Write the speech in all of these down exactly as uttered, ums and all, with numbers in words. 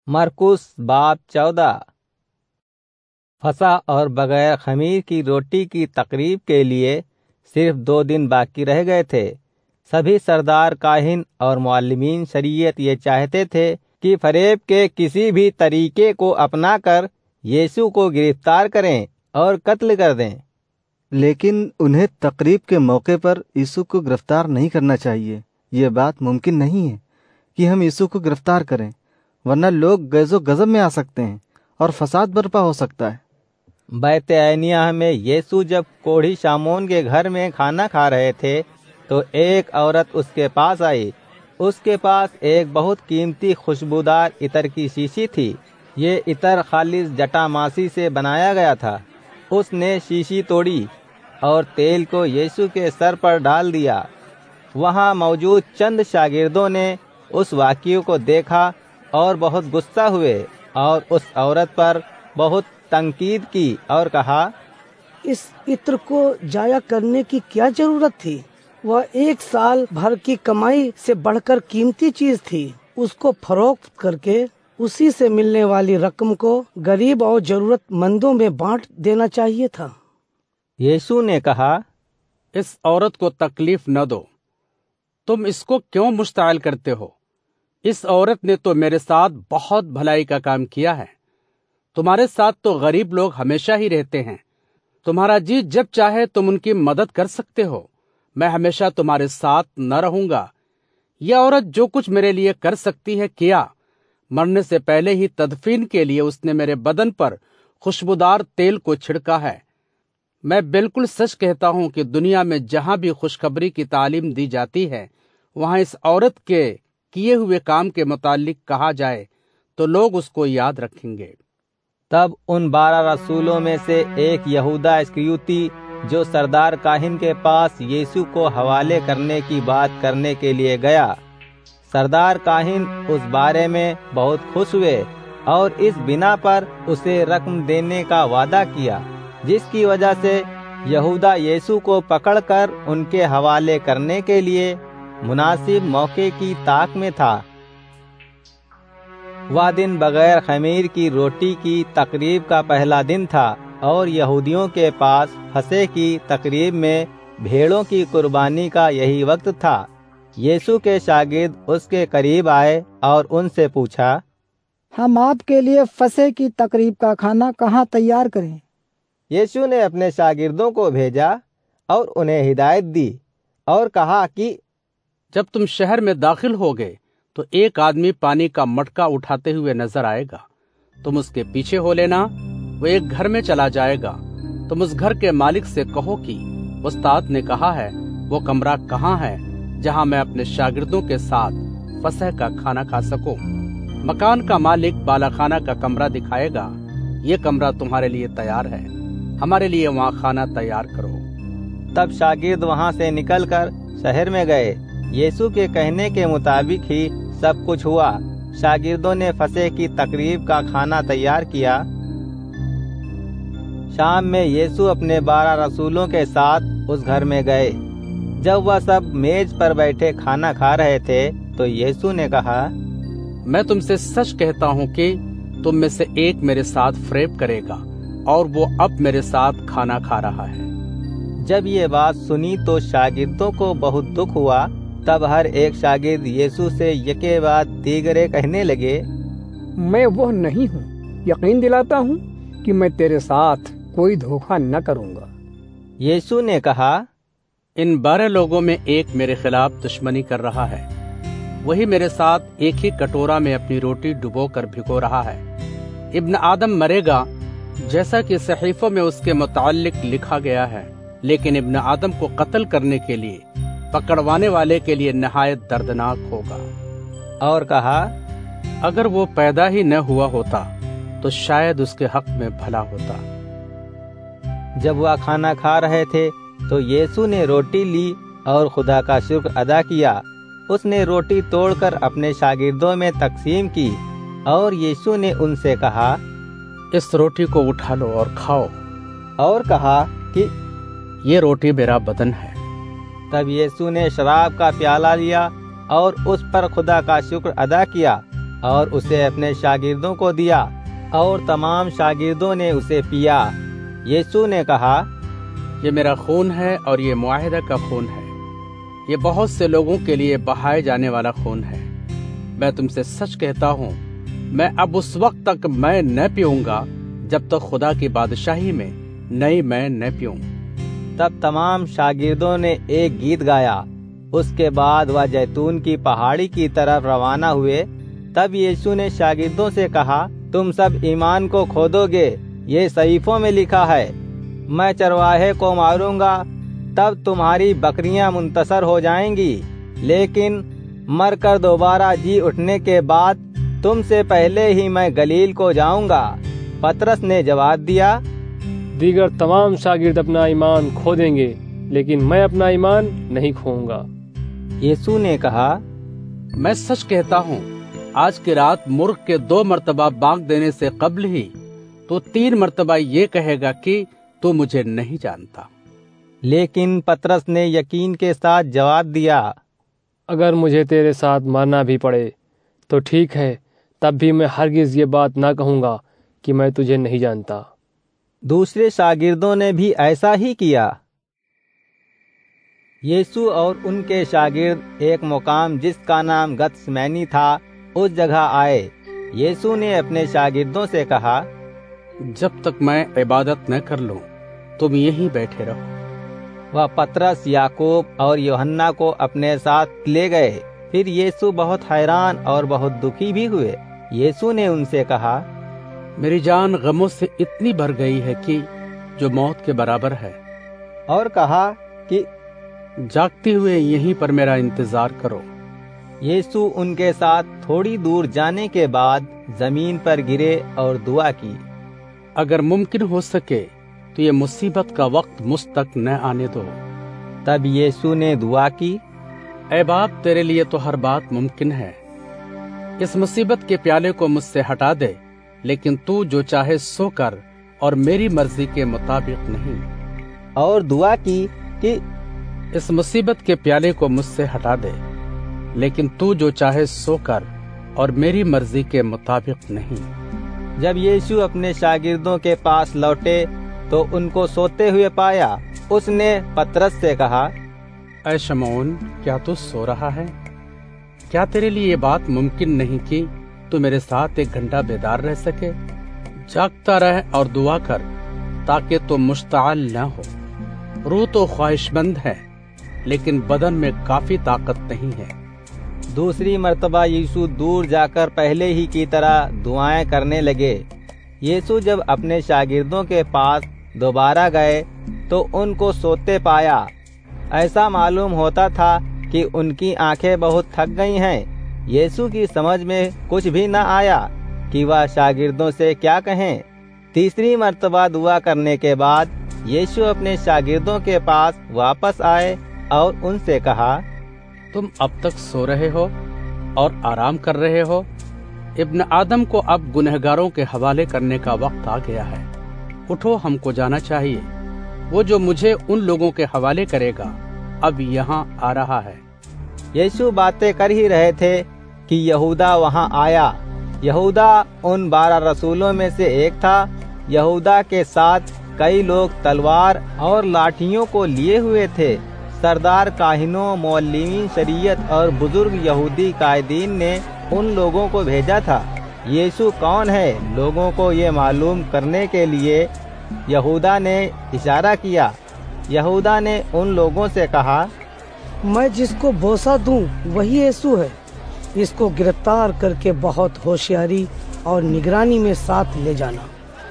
मरकुस बाब चौदह। फसह और बगैर खमीर की रोटी की तकरीब के लिए सिर्फ दो दिन बाकी रह गए थे। सभी सरदार काहिन और मुअल्लिमीन शरीयत ये चाहते थे कि फरेब के किसी भी तरीके को अपनाकर यीशु को गिरफ्तार करें और कत्ल कर दें। लेकिन उन्हें तकरीब के मौके पर यीशु को गिरफ्तार नहीं करना चाहिए। ये बात मुमकिन नहीं है कि हम यीशु को गिरफ्तार करें, वरना लोग गैज़ो गज़ब में आ सकते हैं और फसाद बर्पा हो सकता है। बैतनिय्याह में यीशु जब कोढ़ी शामोन के घर में खाना खा रहे थे तो एक औरत उसके पास आई। उसके पास एक बहुत कीमती खुशबूदार इतर की शीशी थी। ये इतर खालिस जटामासी से बनाया गया था। उसने शीशी तोड़ी और तेल को यीशु के सर पर डाल दिया। वहाँ मौजूद चंद शागिर्दों ने उस वाक़ये को देखा और बहुत गुस्सा हुए और उस औरत पर बहुत तंकीद की और कहा, इस इत्र को जाया करने की क्या जरूरत थी? वह एक साल भर की कमाई से बढ़कर कीमती चीज थी। उसको फरोख्त करके उसी से मिलने वाली रकम को गरीब और जरूरतमंदों में बांट देना चाहिए था। यीशु ने कहा, इस औरत को तकलीफ न दो। तुम इसको क्यों मुश्ताइल करते हो? इस औरत ने तो मेरे साथ बहुत भलाई का काम किया है। तुम्हारे साथ तो गरीब लोग हमेशा ही रहते हैं। तुम्हारा जी जब चाहे तुम उनकी मदद कर सकते हो। मैं हमेशा तुम्हारे साथ न रहूंगा। यह औरत जो कुछ मेरे लिए कर सकती है किया। मरने से पहले ही तदफीन के लिए उसने मेरे बदन पर खुशबूदार तेल को छिड़का है। मैं बिल्कुल सच कहता हूं कि दुनिया में जहां भी खुशखबरी की तालीम दी जाती है, वहां इस औरत के किए हुए काम के मुतालिक कहा जाए तो लोग उसको याद रखेंगे। तब उन बारह रसूलों में से एक यहूदा इस्करियोती, जो सरदार काहिन के पास यीशु को हवाले करने की बात करने के लिए गया। सरदार काहिन उस बारे में बहुत खुश हुए और इस बिना पर उसे रकम देने का वादा किया, जिसकी वजह से यहूदा यीशु को पकड़कर उनके हवाले करने के लिए मुनासिब मौके की ताक में था। वह दिन बगैर खमीर की रोटी की तकरीब का पहला दिन था और यहूदियों के पास फसह की तकरीब में भेड़ों की कुर्बानी का यही वक्त था। यीशु के शागिर्द उसके करीब आए और उनसे पूछा, हम आपके लिए फसह की तकरीब का खाना कहाँ तैयार करें? यीशु ने अपने शागिर्दों को भेजा और उन्हें हिदायत दी और कहा कि जब तुम शहर में दाखिल होगे तो एक आदमी पानी का मटका उठाते हुए नजर आएगा। तुम उसके पीछे हो लेना। वो एक घर में चला जाएगा। तुम उस घर के मालिक से कहो कि उस्ताद ने कहा है, वो कमरा कहाँ है जहाँ मैं अपने शागिर्दों के साथ फसह का खाना खा सकूं। मकान का मालिक बालाखाना का कमरा दिखाएगा। ये कमरा तुम्हारे लिए तैयार है, हमारे लिए वहाँ खाना तैयार करो। तब शागिर्द वहाँ से निकलकर शहर में गए। यीशु के कहने के मुताबिक ही सब कुछ हुआ। शागिर्दों ने फसह की तकरीब का खाना तैयार किया। शाम में यीशु अपने बारह रसूलों के साथ उस घर में गए। जब वह सब मेज पर बैठे खाना खा रहे थे तो यीशु ने कहा, मैं तुमसे सच कहता हूँ कि तुम में से एक मेरे साथ फरेब करेगा और वो अब मेरे साथ खाना खा रहा है। जब ये बात सुनी तो शागिर्दों को बहुत दुख हुआ। तब हर एक शागिर्द यीशु से यके बाद दीगरे कहने लगे, मैं वो नहीं हूँ। यकीन दिलाता हूँ कि मैं तेरे साथ कोई धोखा न करूँगा। यीशु ने कहा, इन बारह लोगों में एक मेरे खिलाफ दुश्मनी कर रहा है। वही मेरे साथ एक ही कटोरा में अपनी रोटी डुबो कर भिगो रहा है। इब्न आदम मरेगा जैसा कि सहीफों में उसके मुताल्लिक लिखा गया है, लेकिन इब्न आदम को कत्ल करने के लिए पकड़वाने वाले के लिए नहायत दर्दनाक होगा। और कहा, अगर वो पैदा ही न हुआ होता तो शायद उसके हक में भला होता। जब वह खाना खा रहे थे तो यीशु ने रोटी ली और खुदा का शुक्र अदा किया। उसने रोटी तोड़कर अपने शागिर्दों में तकसीम की और यीशु ने उनसे कहा, इस रोटी को उठा लो और खाओ। और कहा कि ये रोटी मेरा बदन है। तब यीशु ने शराब का प्याला लिया और उस पर खुदा का शुक्र अदा किया اور اسے اپنے شاگردوں کو دیا، اور تمام شاگردوں نے اسے پیا۔ یسوع نے کہا، یہ میرا خون ہے اور یہ معاہدہ کا خون ہے، یہ بہت سے لوگوں کے لیے بہائے جانے والا خون ہے۔ میں تم سے سچ کہتا ہوں، میں اب اس وقت تک میں نہ پیوں گا جب تک خدا کی بادشاہی میں نئی میں نہ پیوں۔ تب تمام شاگردوں نے ایک گیت گایا۔ اس کے بعد وہ زیتون کی پہاڑی کی طرف روانہ ہوئے۔ تب یسوع نے شاگردوں سے کہا، تم سب ایمان کو کھودو گے، یہ صحیفوں میں لکھا ہے، میں چرواہے کو ماروں گا، تب تمہاری بکریاں منتصر ہو جائیں گی، لیکن مر کر دوبارہ جی اٹھنے کے بعد تم سے پہلے ہی میں گلیل کو جاؤں گا۔ پترس نے جواب دیا، دیگر تمام شاگرد اپنا ایمان کھو دیں گے، لیکن میں اپنا ایمان نہیں کھوؤں گا۔ یسوع نے کہا، میں سچ کہتا ہوں، آج کی رات مرغ کے دو مرتبہ بانگ دینے سے قبل ہی تو تین مرتبہ یہ کہے گا کہ تو مجھے نہیں جانتا۔ لیکن پترس نے یقین کے ساتھ جواب دیا، اگر مجھے تیرے ساتھ مرنا بھی پڑے تو ٹھیک ہے، تب بھی میں ہرگز یہ بات نہ کہوں گا کہ میں تجھے نہیں جانتا۔ دوسرے شاگردوں نے بھی ایسا ہی کیا۔ یسوع اور ان کے شاگرد ایک مقام جس کا نام گتسمانی تھا اس جگہ آئے۔ یسوع نے اپنے شاگردوں سے کہا، جب تک میں عبادت نہ کر لوں تم یہیں بیٹھے رہو۔ وہ پترس، یعقوب اور یوحنا کو اپنے ساتھ لے گئے۔ پھر یسوع بہت حیران اور بہت دکھی بھی ہوئے۔ یسوع نے ان سے کہا، میری جان غموں سے اتنی بھر گئی ہے کہ جو موت کے برابر ہے، اور کہا کہ جاگتے ہوئے یہیں پر میرا انتظار کرو۔ یسوع ان کے ساتھ تھوڑی دور جانے کے بعد زمین پر گرے اور دعا کی، اگر ممکن ہو سکے تو یہ مصیبت کا وقت مجھ تک نہ آنے دو۔ تب یسوع نے دعا کی، اے باپ، تیرے لیے تو ہر بات ممکن ہے، اس مصیبت کے پیالے کو مجھ سے ہٹا دے، لیکن تو جو چاہے سو کر اور میری مرضی کے مطابق نہیں۔ اور دعا کی کہ اس مصیبت کے پیالے کو مجھ سے ہٹا دے، لیکن تو جو چاہے سو کر اور میری مرضی کے مطابق نہیں۔ جب یسوع اپنے شاگردوں کے پاس لوٹے تو ان کو سوتے ہوئے پایا۔ اس نے پترس سے کہا، اے شمعون، کیا تو سو رہا ہے؟ کیا تیرے لیے یہ بات ممکن نہیں کہ تو میرے ساتھ ایک گھنٹہ بیدار رہ سکے؟ جاگتا رہ اور دعا کر تاکہ تو مشتعل نہ ہو۔ روح تو خواہش مند ہے لیکن بدن میں کافی طاقت نہیں ہے۔ دوسری مرتبہ یسوع دور جا کر پہلے ہی کی طرح دعائیں کرنے لگے۔ یسوع جب اپنے شاگردوں کے پاس دوبارہ گئے تو ان کو سوتے پایا۔ ایسا معلوم ہوتا تھا کہ ان کی آنکھیں بہت تھک گئی ہیں۔ یسوع کی سمجھ میں کچھ بھی نہ آیا کہ وہ شاگردوں سے کیا کہیں۔ تیسری مرتبہ دعا کرنے کے بعد یسوع اپنے شاگردوں کے پاس واپس آئے اور ان سے کہا، تم اب تک سو رہے ہو اور آرام کر رہے ہو؟ ابن آدم کو اب گنہگاروں کے حوالے کرنے کا وقت آ گیا ہے۔ اٹھو، ہم کو جانا چاہیے۔ وہ جو مجھے ان لوگوں کے حوالے کرے گا اب یہاں آ رہا ہے۔ یسوع باتیں کر ہی رہے تھے کہ یہودا وہاں آیا۔ یہودا ان بارہ رسولوں میں سے ایک تھا۔ یہودا کے ساتھ کئی لوگ تلوار اور لاٹھیوں کو لیے ہوئے تھے۔ سردار کاہنوں، معلمین شریعت اور بزرگ یہودی قائدین نے ان لوگوں کو بھیجا تھا۔ یسوع کون ہے، لوگوں کو یہ معلوم کرنے کے لیے یہودا نے اشارہ کیا۔ یہودا نے ان لوگوں سے کہا، میں جس کو بوسہ دوں وہی یسوع ہے، اس کو گرفتار کر کے بہت ہوشیاری اور نگرانی میں ساتھ لے جانا۔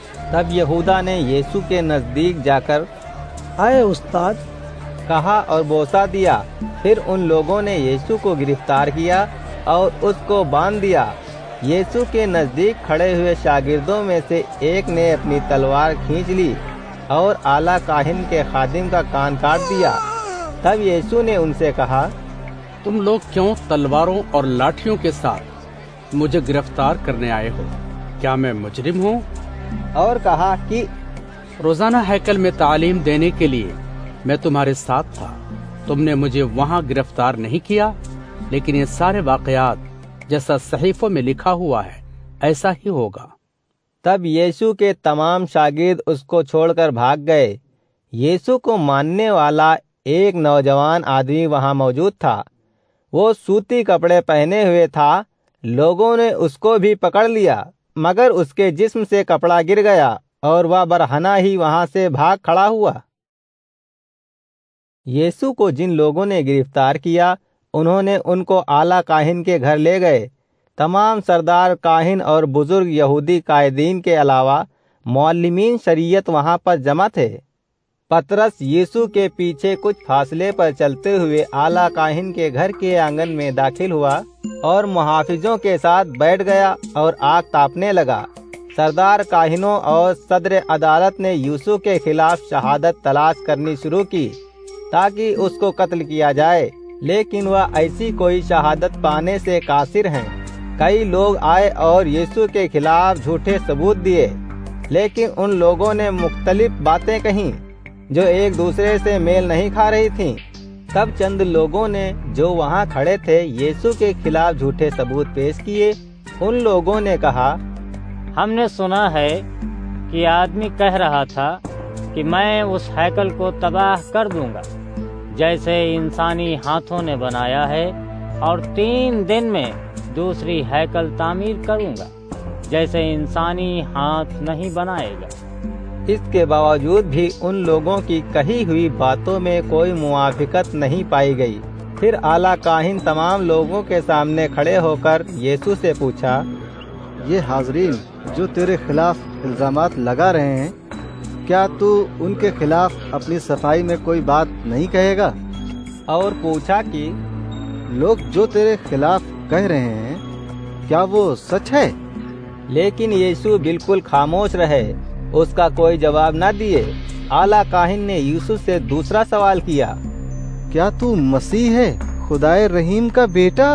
تب یہودا نے یسوع کے نزدیک جا کر، آئے استاد، کہا اور بوسہ دیا۔ پھر ان لوگوں نے یسوع کو گرفتار کیا اور اس کو باندھ دیا۔ یسوع کے نزدیک کھڑے ہوئے شاگردوں میں سے ایک نے اپنی تلوار کھینچ لی اور اعلیٰ کاہن کے خادم کا کان کاٹ دیا۔ تب یسوع نے ان سے کہا، تم لوگ کیوں تلواروں اور لاٹھیوں کے ساتھ مجھے گرفتار کرنے آئے ہو؟ کیا میں مجرم ہوں؟ اور کہا کہ روزانہ ہیکل میں تعلیم دینے کے لیے میں تمہارے ساتھ تھا، تم نے مجھے وہاں گرفتار نہیں کیا، لیکن یہ سارے واقعات جیسا صحیفوں میں لکھا ہوا ہے ایسا ہی ہوگا۔ تب یسوع کے تمام شاگرد اس کو چھوڑ کر بھاگ گئے۔ یسوع کو ماننے والا ایک نوجوان آدمی وہاں موجود تھا۔ وہ سوتی کپڑے پہنے ہوئے تھا۔ لوگوں نے اس کو بھی پکڑ لیا، مگر اس کے جسم سے کپڑا گر گیا اور وہ برہنہ ہی وہاں سے بھاگ کھڑا ہوا۔ یسوع کو جن لوگوں نے گرفتار کیا، انہوں نے ان کو اعلیٰ کاہن کے گھر لے گئے۔ تمام سردار کاہن اور بزرگ یہودی قائدین کے علاوہ معلمین شریعت وہاں پر جمع تھے۔ پطرس یسوع کے پیچھے کچھ فاصلے پر چلتے ہوئے اعلیٰ کاہن کے گھر کے آنگن میں داخل ہوا اور محافظوں کے ساتھ بیٹھ گیا اور آگ تاپنے لگا۔ سردار کاہنوں اور صدر عدالت نے یسوع کے خلاف شہادت تلاش کرنی شروع کی تاکہ اس کو قتل کیا جائے، لیکن وہ ایسی کوئی شہادت پانے سے قاصر ہیں۔ کئی لوگ آئے اور یسوع کے خلاف جھوٹے ثبوت دیے، لیکن ان لوگوں نے مختلف باتیں کہیں جو ایک دوسرے سے میل نہیں کھا رہی تھیں۔ تب چند لوگوں نے جو وہاں کھڑے تھے یسوع کے خلاف جھوٹے ثبوت پیش کیے۔ ان لوگوں نے کہا، ہم نے سنا ہے کہ آدمی کہہ رہا تھا کہ میں اس ہیکل کو تباہ کر دوں گا جیسے انسانی ہاتھوں نے بنایا ہے، اور تین دن میں دوسری ہیکل تعمیر کروں گا جیسے انسانی ہاتھ نہیں بنائے گا۔ اس کے باوجود بھی ان لوگوں کی کہی ہوئی باتوں میں کوئی موافقت نہیں پائی گئی۔ پھر اعلیٰ کاہن تمام لوگوں کے سامنے کھڑے ہو کر یسوع سے پوچھا، یہ حاضرین جو تیرے خلاف الزامات لگا رہے ہیں، کیا تو ان کے خلاف اپنی صفائی میں کوئی بات نہیں کہے گا؟ اور پوچھا کہ لوگ جو تیرے خلاف کہہ رہے ہیں کیا وہ سچ ہے؟ لیکن یسوع بالکل خاموش رہے، اس کا کوئی جواب نہ دیے۔ اعلیٰ کاہن نے یسوع سے دوسرا سوال کیا، کیا تو مسیح ہے، خدائے رحیم کا بیٹا؟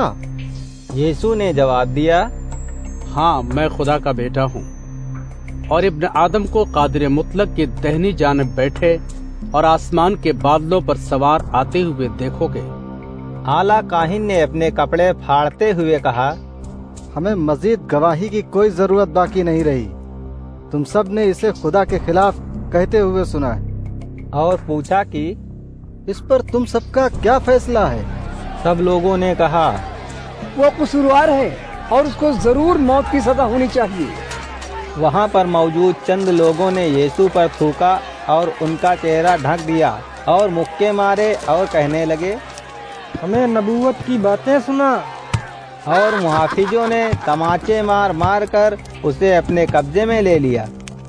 یسوع نے جواب دیا، ہاں میں خدا کا بیٹا ہوں، اور ابن آدم کو قادر مطلق کی دہنی جانب بیٹھے اور آسمان کے بادلوں پر سوار آتے ہوئے دیکھو گے۔ اعلیٰ کاہن نے اپنے کپڑے پھاڑتے ہوئے کہا، ہمیں مزید گواہی کی کوئی ضرورت باقی نہیں رہی، تم سب نے اسے خدا کے خلاف کہتے ہوئے سنا ہے۔ اور پوچھا کہ اس پر تم سب کا کیا فیصلہ ہے؟ سب لوگوں نے کہا، وہ قصوروار ہے اور اس کو ضرور موت کی سزا ہونی چاہیے۔ وہاں پر موجود چند لوگوں نے یسوع پر تھوکا اور ان کا چہرہ ڈھک دیا اور مکے مارے اور کہنے لگے، ہمیں نبوت کی باتیں سنا۔ اور محافظوں نے تماچے مار مار کر اسے اپنے قبضے میں لے لیا۔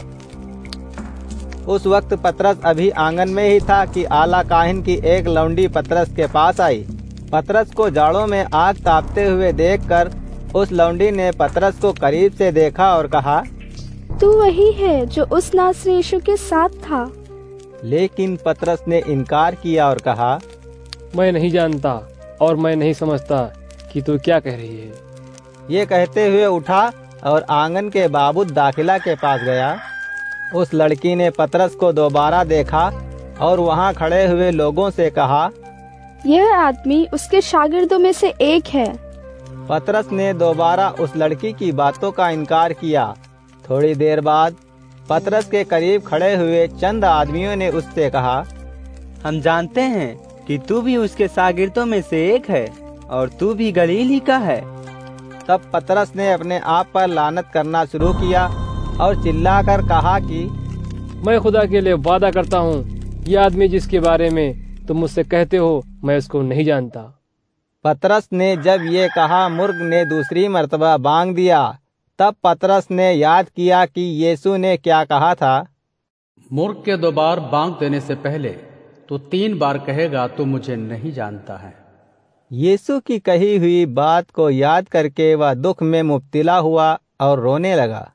اس وقت پطرس ابھی آنگن میں ہی تھا کہ اعلیٰ کاہن کی ایک لونڈی پطرس کے پاس آئی۔ پطرس کو جاڑوں میں آگ تاپتے ہوئے دیکھ کر اس لونڈی نے پطرس کو قریب سے دیکھا اور کہا، تو وہی ہے جو اس ناصری یسوع کے ساتھ تھا۔ لیکن پطرس نے انکار کیا اور کہا، میں نہیں جانتا اور میں نہیں سمجھتا کہ تو کیا کہہ رہی ہے۔ یہ کہتے ہوئے اٹھا اور آنگن کے بابود داخلہ کے پاس گیا۔ اس لڑکی نے پطرس کو دوبارہ دیکھا اور وہاں کھڑے ہوئے لوگوں سے کہا، یہ آدمی اس کے شاگردوں میں سے ایک ہے۔ پطرس نے دوبارہ اس لڑکی کی باتوں کا انکار کیا۔ تھوڑی دیر بعد پطرس کے قریب کھڑے ہوئے چند آدمیوں نے اس سے کہا، ہم جانتے ہیں کہ تو بھی اس کے شاگردوں میں سے ایک ہے اور تو بھی گلیل ہی کا ہے۔ تب پطرس نے اپنے آپ پر لعنت کرنا شروع کیا اور چلا کر کہا کہ میں خدا کے لیے وعدہ کرتا ہوں، یہ آدمی جس کے بارے میں تم مجھ سے کہتے ہو میں اس کو نہیں جانتا۔ پطرس نے جب یہ کہا، مرغ نے دوسری مرتبہ بانگ دیا۔ تب پطرس نے یاد کیا کہ یسوع نے کیا کہا تھا، مرغ کے دو بار بانگ دینے سے پہلے تو تین بار کہے گا تو مجھے نہیں جانتا ہے۔ یسوع کی کہی ہوئی بات کو یاد کر کے وہ دکھ میں مبتلا ہوا اور رونے لگا۔